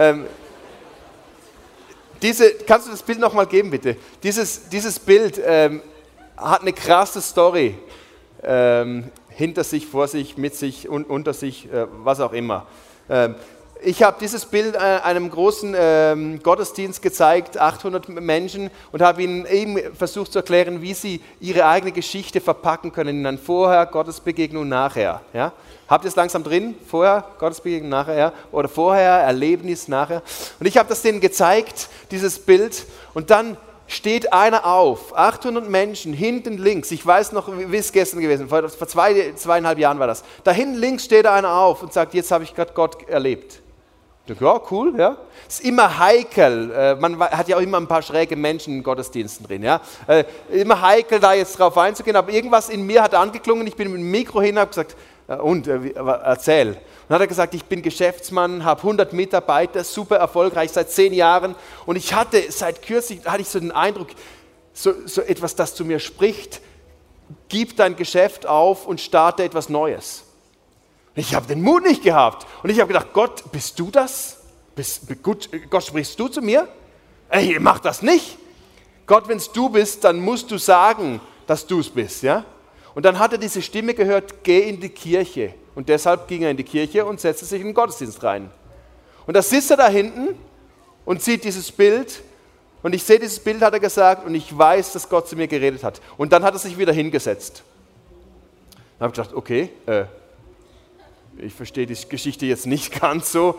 Kannst du das Bild nochmal geben, bitte? Dieses Bild hat eine krasse Story. Hinter sich, vor sich, mit sich, unter sich, was auch immer. Ich habe dieses Bild einem großen Gottesdienst gezeigt, 800 Menschen, und habe ihnen eben versucht zu erklären, wie sie ihre eigene Geschichte verpacken können in ein Vorher, Gottesbegegnung, nachher. Ja? Habt ihr es langsam drin? Vorher, Gottesbegegnung, nachher, ja? Oder vorher, Erlebnis, nachher. Und ich habe das denen gezeigt, dieses Bild, und dann steht einer auf, 800 Menschen, hinten links, ich weiß noch, wie es gestern gewesen, vor 2,5 Jahren war das, da hinten links steht einer auf und sagt, jetzt habe ich gerade Gott erlebt. Ich denke, ja, cool, ja. Es ist immer heikel, man hat ja auch immer ein paar schräge Menschen in Gottesdiensten drin, ja. Immer heikel, da jetzt drauf einzugehen, aber irgendwas in mir hat angeklungen, ich bin mit dem Mikro hin und habe gesagt, erzähl. Und dann hat er gesagt, ich bin Geschäftsmann, habe 100 Mitarbeiter, super erfolgreich seit 10 Jahren und ich hatte seit kürzlich, so den Eindruck, so etwas, das zu mir spricht, gib dein Geschäft auf und starte etwas Neues. Ich habe den Mut nicht gehabt und ich habe gedacht, Gott, bist du das? Gott, sprichst du zu mir? Ey, mach das nicht. Gott, wenn es du bist, dann musst du sagen, dass du es bist, ja? Und dann hat er diese Stimme gehört, geh in die Kirche. Und deshalb ging er in die Kirche und setzte sich in den Gottesdienst rein. Und da sitzt er da hinten und sieht dieses Bild. Und ich sehe dieses Bild, hat er gesagt, und ich weiß, dass Gott zu mir geredet hat. Und dann hat er sich wieder hingesetzt. Dann habe ich gedacht, okay, ich verstehe die Geschichte jetzt nicht ganz so.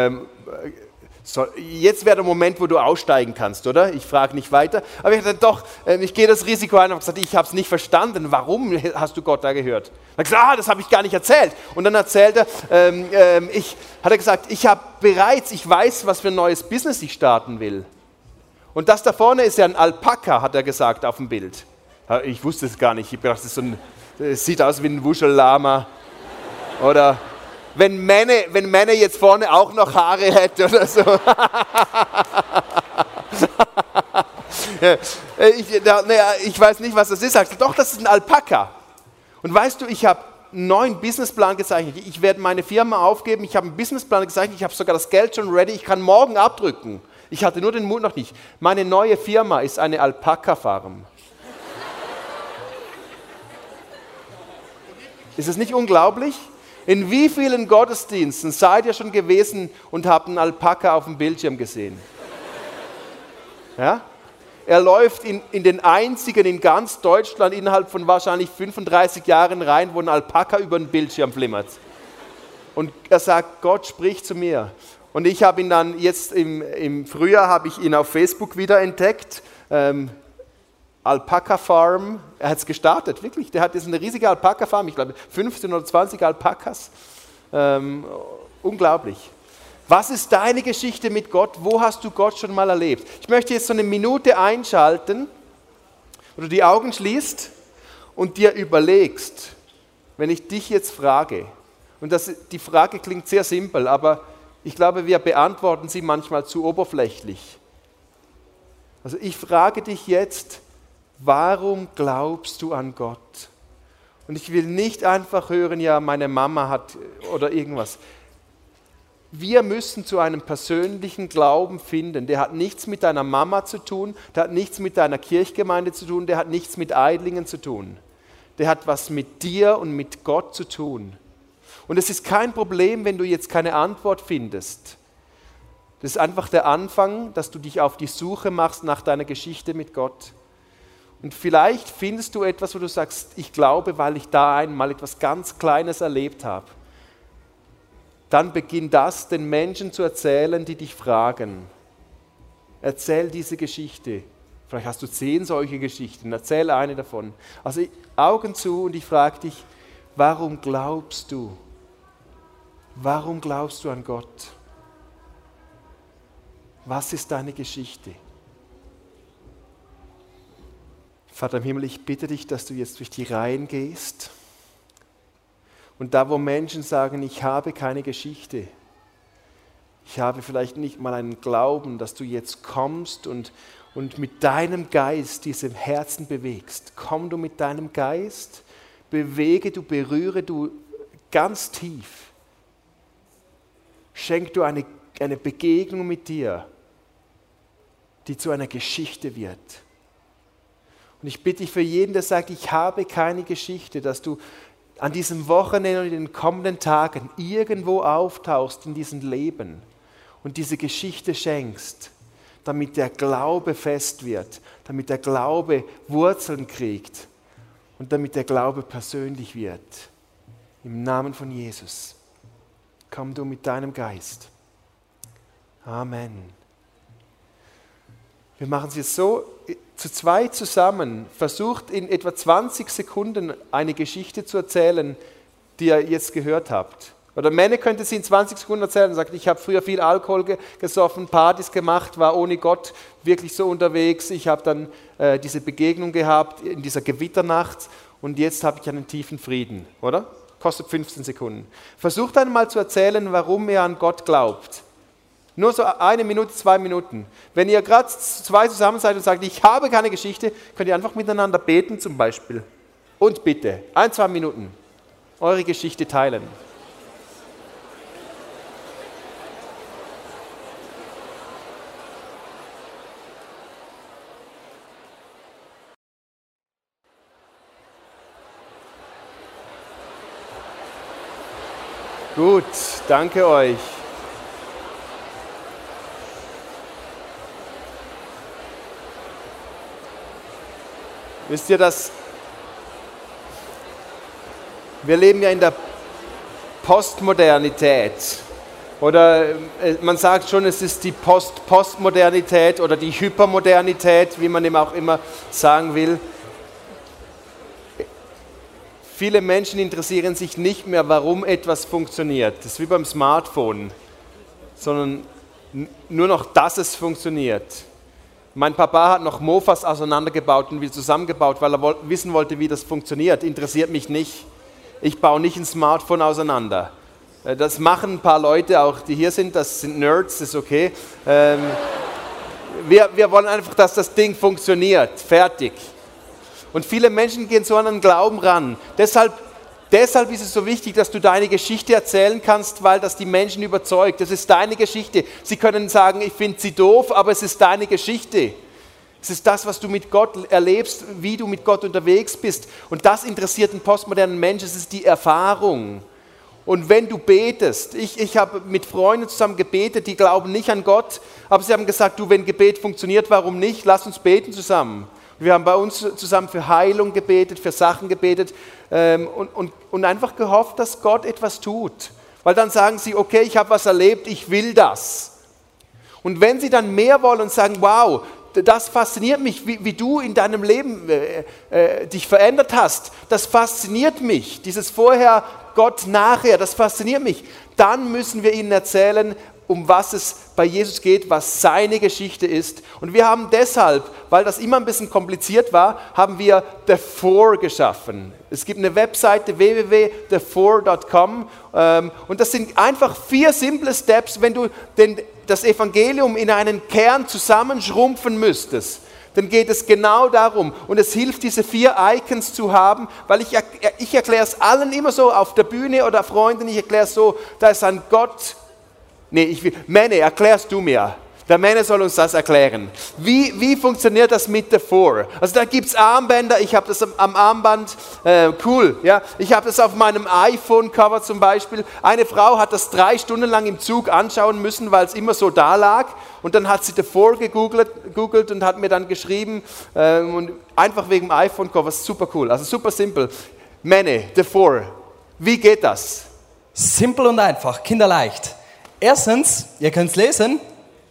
Jetzt wäre der Moment, wo du aussteigen kannst, oder? Ich frage nicht weiter. Aber ich dachte doch, ich gehe das Risiko ein und habe gesagt, ich habe es nicht verstanden. Warum hast du Gott da gehört? Er hat gesagt, das habe ich gar nicht erzählt. Und dann erzählt er, hat er gesagt, ich weiß, was für ein neues Business ich starten will. Und das da vorne ist ja ein Alpaka, hat er gesagt auf dem Bild. Ich wusste es gar nicht. Ich dachte, es sieht aus wie ein Wuschellama. Oder wenn Männer jetzt vorne auch noch Haare hätte oder so. Ich weiß nicht, was das ist. Doch, das ist ein Alpaka. Und weißt du, ich habe einen neuen Businessplan gezeichnet. Ich werde meine Firma aufgeben. Ich habe einen Businessplan gezeichnet. Ich habe sogar das Geld schon ready. Ich kann morgen abdrücken. Ich hatte nur den Mut noch nicht. Meine neue Firma ist eine Alpaka-Farm. Ist es nicht unglaublich? In wie vielen Gottesdiensten seid ihr schon gewesen und habt einen Alpaka auf dem Bildschirm gesehen? Ja? Er läuft in den einzigen in ganz Deutschland innerhalb von wahrscheinlich 35 Jahren rein, wo ein Alpaka über den Bildschirm flimmert. Und er sagt, Gott spricht zu mir. Und ich habe ihn dann jetzt im Frühjahr habe ich ihn auf Facebook wieder entdeckt. Alpaka Farm, er hat es gestartet, wirklich. Der hat jetzt eine riesige Alpaka Farm, ich glaube 15 oder 20 Alpakas. Unglaublich. Was ist deine Geschichte mit Gott? Wo hast du Gott schon mal erlebt? Ich möchte jetzt so eine Minute einschalten, wo du die Augen schließt und dir überlegst, wenn ich dich jetzt frage, und die Frage klingt sehr simpel, aber ich glaube, wir beantworten sie manchmal zu oberflächlich. Also ich frage dich jetzt, warum glaubst du an Gott? Und ich will nicht einfach hören, ja, meine Mama hat oder irgendwas. Wir müssen zu einem persönlichen Glauben finden. Der hat nichts mit deiner Mama zu tun, der hat nichts mit deiner Kirchgemeinde zu tun, der hat nichts mit Eidlingen zu tun. Der hat was mit dir und mit Gott zu tun. Und es ist kein Problem, wenn du jetzt keine Antwort findest. Das ist einfach der Anfang, dass du dich auf die Suche machst nach deiner Geschichte mit Gott. Und vielleicht findest du etwas, wo du sagst, ich glaube, weil ich da einmal etwas ganz Kleines erlebt habe. Dann beginn das den Menschen zu erzählen, die dich fragen. Erzähl diese Geschichte. Vielleicht hast du 10 solche Geschichten, erzähl eine davon. Also Augen zu und ich frage dich, warum glaubst du? Warum glaubst du an Gott? Was ist deine Geschichte? Vater im Himmel, ich bitte dich, dass du jetzt durch die Reihen gehst und da, wo Menschen sagen, ich habe keine Geschichte, ich habe vielleicht nicht mal einen Glauben, dass du jetzt kommst und mit deinem Geist diese Herzen bewegst. Komm du mit deinem Geist, bewege du, berühre du ganz tief. Schenk du eine Begegnung mit dir, die zu einer Geschichte wird. Und ich bitte dich für jeden, der sagt, ich habe keine Geschichte, dass du an diesem Wochenende und in den kommenden Tagen irgendwo auftauchst in diesem Leben und diese Geschichte schenkst, damit der Glaube fest wird, damit der Glaube Wurzeln kriegt und damit der Glaube persönlich wird. Im Namen von Jesus. Komm du mit deinem Geist. Amen. Wir machen es jetzt so, zu zweit zusammen, versucht in etwa 20 Sekunden eine Geschichte zu erzählen, die ihr jetzt gehört habt. Oder Männer könnte sie in 20 Sekunden erzählen und sagt, ich habe früher viel Alkohol gesoffen, Partys gemacht, war ohne Gott wirklich so unterwegs. Ich habe dann diese Begegnung gehabt in dieser Gewitternacht und jetzt habe ich einen tiefen Frieden, oder? Kostet 15 Sekunden. Versucht einmal zu erzählen, warum ihr an Gott glaubt. Nur so 1 Minute, 2 Minuten. Wenn ihr gerade 2 zusammen seid und sagt, ich habe keine Geschichte, könnt ihr einfach miteinander beten zum Beispiel. Und bitte, 1, 2 Minuten, eure Geschichte teilen. Gut, danke euch. Wisst ihr, dass wir leben ja in der Postmodernität oder man sagt schon, es ist die Postmodernität oder die Hypermodernität, wie man eben auch immer sagen will. Viele Menschen interessieren sich nicht mehr, warum etwas funktioniert. Das ist wie beim Smartphone, sondern nur noch, dass es funktioniert. Mein Papa hat noch Mofas auseinandergebaut und wieder zusammengebaut, weil er wissen wollte, wie das funktioniert. Interessiert mich nicht. Ich baue nicht ein Smartphone auseinander. Das machen ein paar Leute, auch die hier sind, das sind Nerds, das ist okay. Wir wollen einfach, dass das Ding funktioniert. Fertig. Und viele Menschen gehen so an den Glauben ran. Deshalb ist es so wichtig, dass du deine Geschichte erzählen kannst, weil das die Menschen überzeugt. Das ist deine Geschichte. Sie können sagen, ich finde sie doof, aber es ist deine Geschichte. Es ist das, was du mit Gott erlebst, wie du mit Gott unterwegs bist. Und das interessiert einen postmodernen Menschen, es ist die Erfahrung. Und wenn du betest, ich habe mit Freunden zusammen gebetet, die glauben nicht an Gott, aber sie haben gesagt, du, wenn Gebet funktioniert, warum nicht? Lass uns beten zusammen. Wir haben bei uns zusammen für Heilung gebetet, für Sachen gebetet und einfach gehofft, dass Gott etwas tut. Weil dann sagen sie, okay, ich habe was erlebt, ich will das. Und wenn sie dann mehr wollen und sagen, wow, das fasziniert mich, wie du in deinem Leben dich verändert hast, das fasziniert mich, dieses Vorher, Gott, nachher, das fasziniert mich, dann müssen wir ihnen erzählen, um was es bei Jesus geht, was seine Geschichte ist. Und wir haben deshalb, weil das immer ein bisschen kompliziert war, haben wir The Four geschaffen. Es gibt eine Webseite www.thefour.com und das sind einfach 4 simple Steps, wenn du das Evangelium in einen Kern zusammenschrumpfen müsstest. Dann geht es genau darum und es hilft, diese 4 Icons zu haben, weil ich erkläre es allen immer so auf der Bühne oder Freunden, ich erkläre es so, da ist ein Gott. Männer, erklärst du mir. Der Männer soll uns das erklären. Wie funktioniert das mit The Four? Also da gibt es Armbänder, ich habe das am Armband, cool. Ja? Ich habe das auf meinem iPhone-Cover zum Beispiel. Eine Frau hat das 3 Stunden lang im Zug anschauen müssen, weil es immer so da lag. Und dann hat sie The Four gegoogelt und hat mir dann geschrieben, und einfach wegen dem iPhone-Cover, super cool, also super simpel. Männer, The Four, wie geht das? Simpel und einfach, kinderleicht. Erstens, ihr könnt es lesen,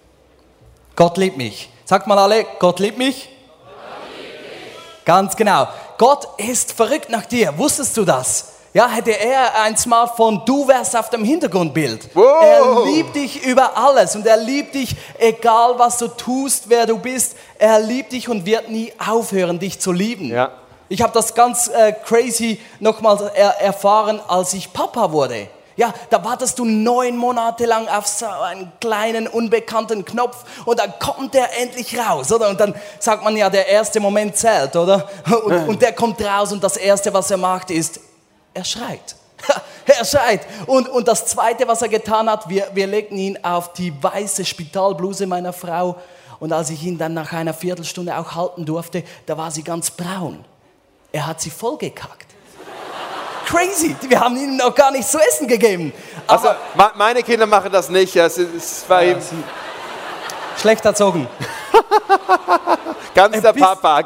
Gott liebt mich. Sagt mal alle, Gott liebt mich. Gott liebt mich. Ganz genau. Gott ist verrückt nach dir. Wusstest du das? Ja, hätte er ein Smartphone, du wärst auf dem Hintergrundbild. Wow. Er liebt dich über alles und er liebt dich, egal was du tust, wer du bist. Er liebt dich und wird nie aufhören, dich zu lieben. Ja. Ich habe das ganz crazy nochmals erfahren, als ich Papa wurde. Ja, da wartest du 9 Monate lang auf so einen kleinen, unbekannten Knopf und dann kommt der endlich raus, oder? Und dann sagt man ja, der erste Moment zählt, oder? Und der kommt raus und das Erste, was er macht, ist, er schreit. Er schreit. Und das Zweite, was er getan hat, wir legten ihn auf die weiße Spitalbluse meiner Frau und als ich ihn dann nach einer Viertelstunde auch halten durfte, da war sie ganz braun. Er hat sie vollgekackt. Crazy, wir haben ihnen noch gar nichts zu essen gegeben. Also meine Kinder machen das nicht. Es war ihm schlecht erzogen. ganz der Papa.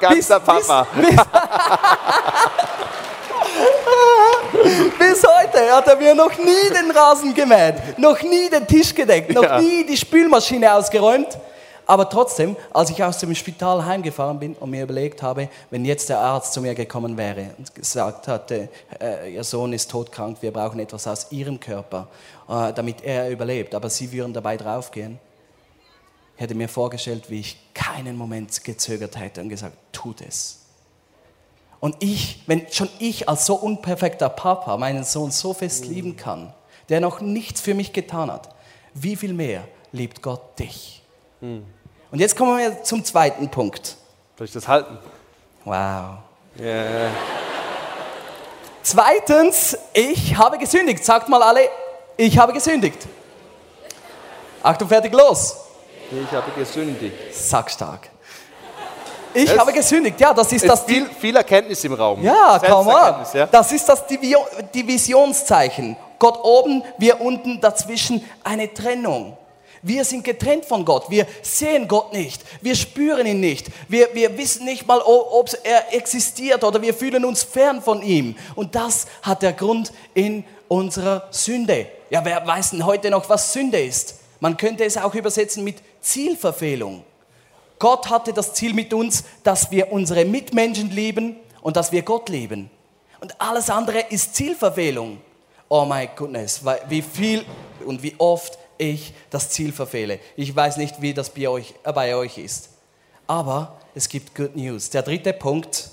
Bis heute hat er mir noch nie den Rasen gemäht, noch nie den Tisch gedeckt, noch nie die Spülmaschine ausgeräumt. Aber trotzdem, als ich aus dem Spital heimgefahren bin und mir überlegt habe, wenn jetzt der Arzt zu mir gekommen wäre und gesagt hatte, Ihr Sohn ist todkrank, wir brauchen etwas aus Ihrem Körper, damit er überlebt, aber Sie würden dabei draufgehen, hätte mir vorgestellt, wie ich keinen Moment gezögert hätte und gesagt, tut es. Und wenn schon ich als so unperfekter Papa meinen Sohn so fest lieben kann, der noch nichts für mich getan hat, wie viel mehr liebt Gott dich? Und jetzt kommen wir zum zweiten Punkt. Soll ich das halten? Wow. Yeah. Zweitens, ich habe gesündigt. Sagt mal alle, ich habe gesündigt. Achtung, fertig, los. Ich habe gesündigt. Sackstark. Ich habe gesündigt, ja, das ist das... Viel Erkenntnis im Raum. Ja, komm mal. Ja? Das ist das Divisionszeichen. Gott oben, wir unten, dazwischen eine Trennung. Wir sind getrennt von Gott. Wir sehen Gott nicht. Wir spüren ihn nicht. Wir wissen nicht mal, ob er existiert oder wir fühlen uns fern von ihm. Und das hat der Grund in unserer Sünde. Ja, wer weiß denn heute noch, was Sünde ist? Man könnte es auch übersetzen mit Zielverfehlung. Gott hatte das Ziel mit uns, dass wir unsere Mitmenschen lieben und dass wir Gott lieben. Und alles andere ist Zielverfehlung. Oh my goodness, wie viel und wie oft ich das Ziel verfehle. Ich weiß nicht, wie das bei euch ist. Aber es gibt Good News. Der dritte Punkt.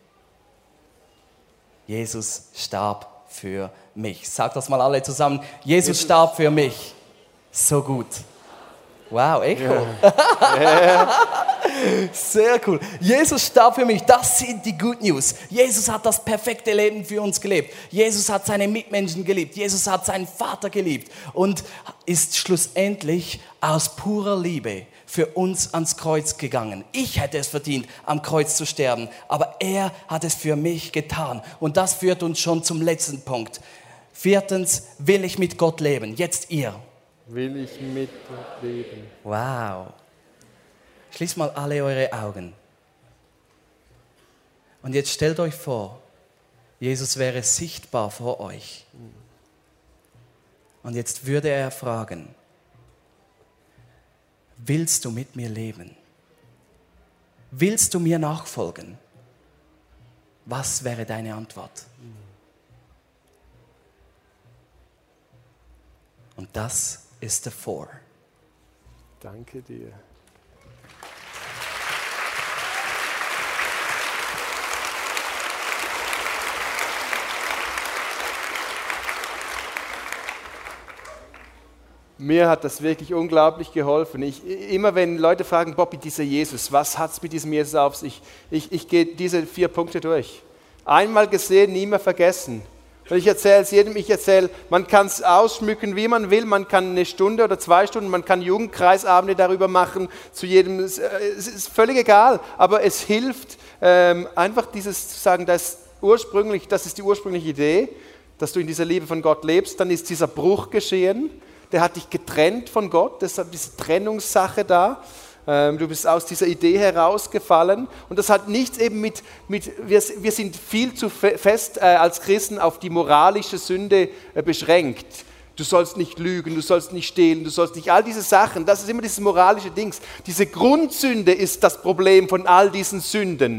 Jesus starb für mich. Sagt das mal alle zusammen. Jesus starb für mich. So gut. Wow, Echo. Yeah. Sehr cool. Jesus starb für mich. Das sind die Good News. Jesus hat das perfekte Leben für uns gelebt. Jesus hat seine Mitmenschen geliebt. Jesus hat seinen Vater geliebt und ist schlussendlich aus purer Liebe für uns ans Kreuz gegangen. Ich hätte es verdient, am Kreuz zu sterben, aber er hat es für mich getan. Und das führt uns schon zum letzten Punkt. Viertens, will ich mit Gott leben? Jetzt ihr. Will ich mit Gott leben? Wow. Schließt mal alle eure Augen. Und jetzt stellt euch vor, Jesus wäre sichtbar vor euch. Und jetzt würde er fragen, willst du mit mir leben? Willst du mir nachfolgen? Was wäre deine Antwort? Und das ist der Four. Danke dir. Mir hat das wirklich unglaublich geholfen. Immer wenn Leute fragen, Bobby, dieser Jesus, was hat es mit diesem Jesus auf sich? Ich gehe diese 4 Punkte durch. Einmal gesehen, nie mehr vergessen. Und ich erzähle es jedem, man kann es ausschmücken, wie man will, man kann 1 Stunde oder 2 Stunden, man kann Jugendkreisabende darüber machen, zu jedem, es ist völlig egal, aber es hilft einfach dieses zu sagen, das ist die ursprüngliche Idee, dass du in dieser Liebe von Gott lebst, dann ist dieser Bruch geschehen, der hat dich getrennt von Gott, deshalb diese Trennungssache da. Du bist aus dieser Idee herausgefallen und das hat nichts eben mit wir sind viel zu fest als Christen auf die moralische Sünde beschränkt. Du sollst nicht lügen, du sollst nicht stehlen, du sollst nicht all diese Sachen, das ist immer dieses moralische Dings. Diese Grundsünde ist das Problem von all diesen Sünden.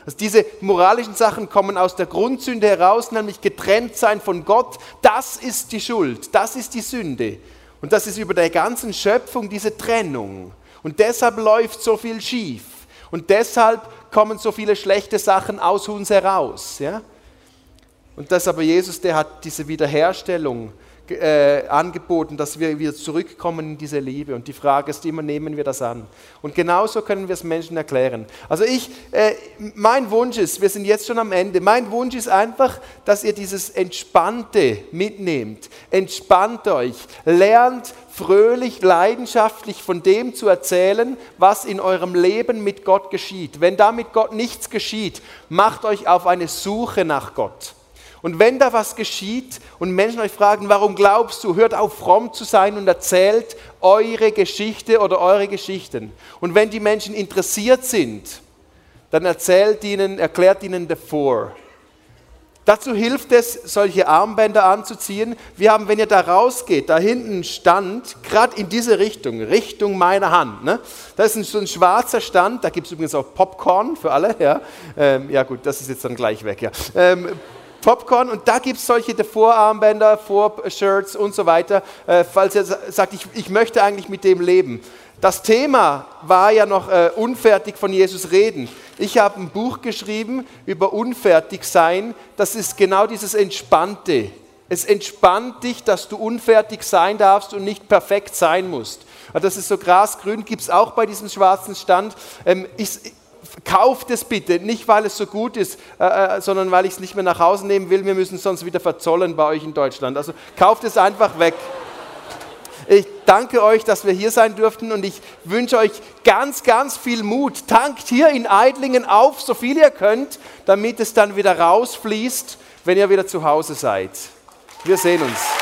Also diese moralischen Sachen kommen aus der Grundsünde heraus, nämlich getrennt sein von Gott. Das ist die Schuld, das ist die Sünde. Und das ist über der ganzen Schöpfung diese Trennung. Und deshalb läuft so viel schief. Und deshalb kommen so viele schlechte Sachen aus uns heraus. Ja? Und das aber Jesus, der hat diese Wiederherstellung angeboten, dass wir wieder zurückkommen in diese Liebe. Und die Frage ist immer, nehmen wir das an? Und genauso können wir es Menschen erklären. Also mein Wunsch ist, wir sind jetzt schon am Ende, mein Wunsch ist einfach, dass ihr dieses Entspannte mitnehmt. Entspannt euch, lernt fröhlich, leidenschaftlich von dem zu erzählen, was in eurem Leben mit Gott geschieht. Wenn da mit Gott nichts geschieht, macht euch auf eine Suche nach Gott. Und wenn da was geschieht und Menschen euch fragen, warum glaubst du, hört auf fromm zu sein und erzählt eure Geschichte oder eure Geschichten. Und wenn die Menschen interessiert sind, dann erklärt ihnen the four. Dazu hilft es, solche Armbänder anzuziehen. Wir haben, wenn ihr da rausgeht, da hinten einen Stand, gerade in diese Richtung meiner Hand. Ne? Das ist so ein schwarzer Stand, da gibt es übrigens auch Popcorn für alle. Ja, ja gut, das ist jetzt dann gleich weg. Ja. Popcorn und da gibt es solche Vorarmbänder, Vorshirts und so weiter, falls ihr sagt, ich möchte eigentlich mit dem leben. Das Thema war ja noch unfertig von Jesus reden. Ich habe ein Buch geschrieben über unfertig sein, das ist genau dieses Entspannte. Es entspannt dich, dass du unfertig sein darfst und nicht perfekt sein musst. Das ist so grasgrün, gibt es auch bei diesem schwarzen Stand. Kauft es bitte, nicht weil es so gut ist, sondern weil ich es nicht mehr nach Hause nehmen will. Wir müssen es sonst wieder verzollen bei euch in Deutschland. Also kauft es einfach weg. Ich danke euch, dass wir hier sein durften und ich wünsche euch ganz, ganz viel Mut. Tankt hier in Eidlingen auf, so viel ihr könnt, damit es dann wieder rausfließt, wenn ihr wieder zu Hause seid. Wir sehen uns.